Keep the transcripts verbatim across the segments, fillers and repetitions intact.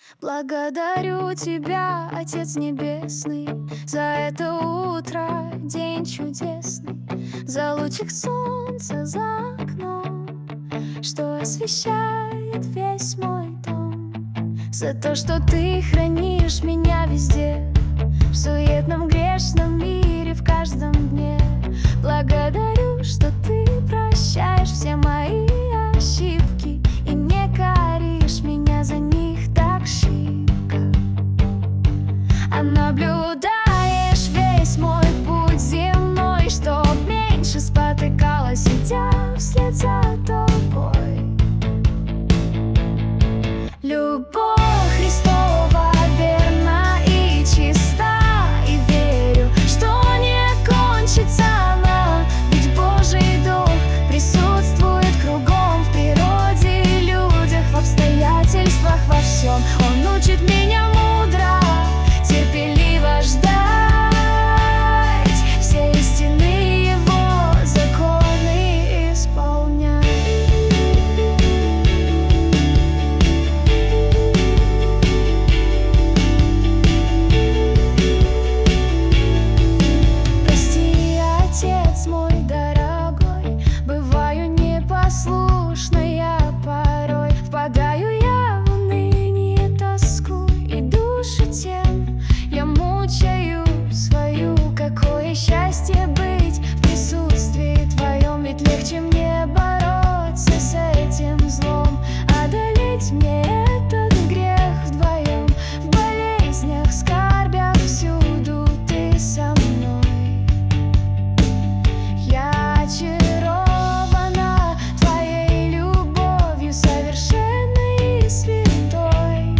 Благодарю Тебя, Отец Небесный, за это утро, день чудесный, за лучик солнца за окном, что освещает весь мой дом, за то, что Ты хранишь меня везде, в суетном грешном мире, в каждом дне. Благодарю, что Ты прощаешь все мои ошибки и не коришь меня за них так шибко, а наблюдаешь весь мой путь земной, чтоб меньше спотыкалась, идя вслед за тобой. Любовь Христова верна и чиста, и верю, что не кончится она, ведь Божий Дух присутствует кругом, в природе, людях, в обстоятельствах, во всем. Он учит меня мудро, терпеливо ждать, все истины Его законы исполнять. Прости, Отец мой дорогой, бываю непослушная порой, впадаю я в уныние, тоску и душу тем я мучаю свою. Какое счастье быть в присутствии Твоем, ведь легче мне бороться с этим злом, одолеть мне этот грех вдвоем. В болезнях, скорбях всюду Ты со мной. Я очарована Твоей любовью совершенной и святой.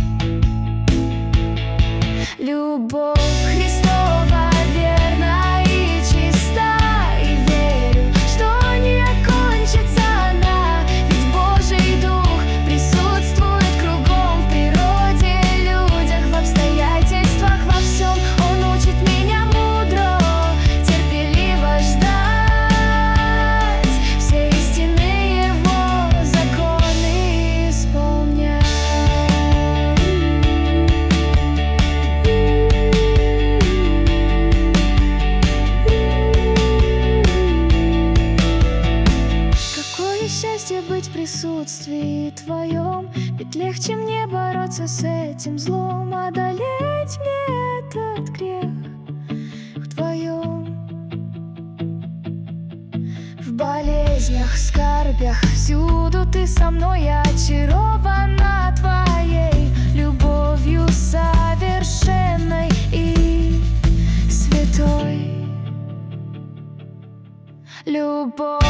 Любовь Христова верна и чиста, и верю, что не кончится она, ведь Божий Дух присутствует кругом, в природе, людях, в обстоятельствах, во всем. Он учит меня мудро, терпеливо ждать, все истины Его законы исполнять. Какое счастье быть в присутствии Твоем, ведь легче мне бороться с этим злом, одолеть мне этот грех вдвоем. В болезнях, скорбях всюду Ты со мной, я очарована Твоей любовью совершенной и святой. Любовь